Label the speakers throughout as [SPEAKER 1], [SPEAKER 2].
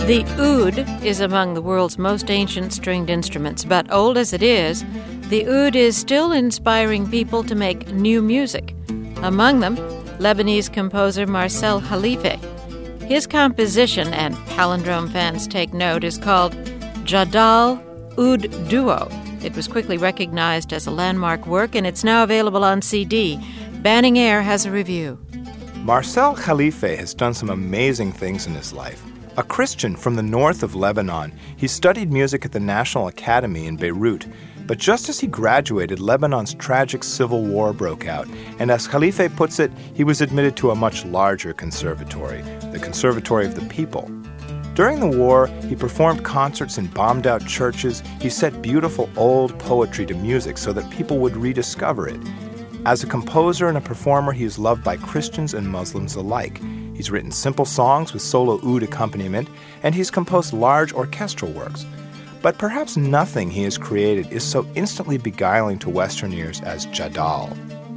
[SPEAKER 1] The oud is among the world's most ancient stringed instruments, but old as it is, the oud is still inspiring people to make new music. Among them, Lebanese composer Marcel Khalife. His composition, and Palindrome fans take note, is called Jadal Oud Duo. It was quickly recognized as a landmark work, and it's now available on CD. Banning Air has a review.
[SPEAKER 2] Marcel Khalife has done some amazing things in his life. A Christian from the north of Lebanon, he studied music at the National Academy in Beirut. But just as he graduated, Lebanon's tragic civil war broke out, and as Khalife puts it, he was admitted to a much larger conservatory, the Conservatory of the People. During the war, he performed concerts in bombed-out churches. He set beautiful old poetry to music so that people would rediscover it. As a composer and a performer, he is loved by Christians and Muslims alike. He's written simple songs with solo oud accompaniment, and he's composed large orchestral works. But perhaps nothing he has created is so instantly beguiling to Western ears as Jadal.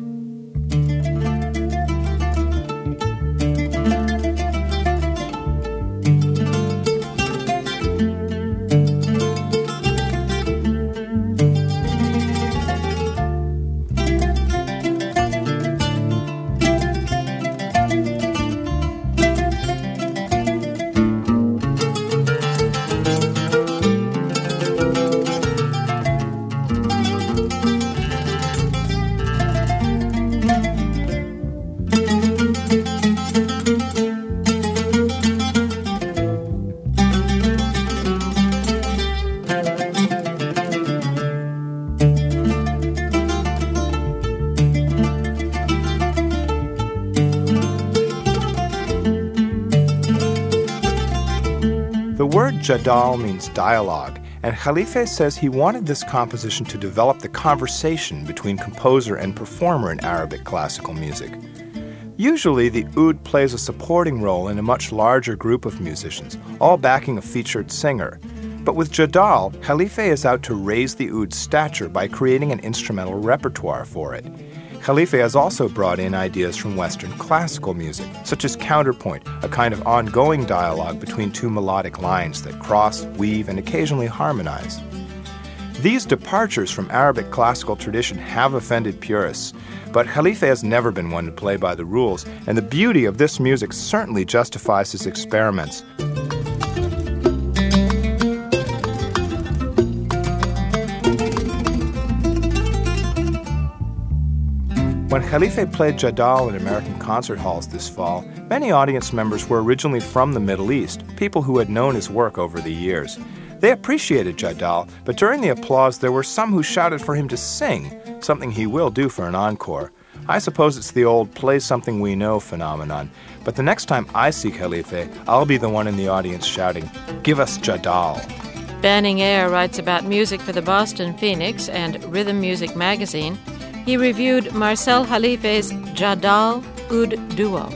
[SPEAKER 2] The word Jadal means dialogue, and Khalife says he wanted this composition to develop the conversation between composer and performer in Arabic classical music. Usually, the oud plays a supporting role in a much larger group of musicians, all backing a featured singer. But with Jadal, Khalife is out to raise the oud's stature by creating an instrumental repertoire for it. Khalife has also brought in ideas from Western classical music, such as counterpoint, a kind of ongoing dialogue between two melodic lines that cross, weave, and occasionally harmonize. These departures from Arabic classical tradition have offended purists, but Khalife has never been one to play by the rules, and the beauty of this music certainly justifies his experiments. When Khalife played Jadal in American concert halls this fall, many audience members were originally from the Middle East, people who had known his work over the years. They appreciated Jadal, but during the applause there were some who shouted for him to sing, something he will do for an encore. I suppose it's the old play something we know phenomenon, but the next time I see Khalife, I'll be the one in the audience shouting, "Give us Jadal."
[SPEAKER 1] Banning Air writes about music for the Boston Phoenix and Rhythm Music magazine. He reviewed Marcel Khalife's Jadal Oud Duo.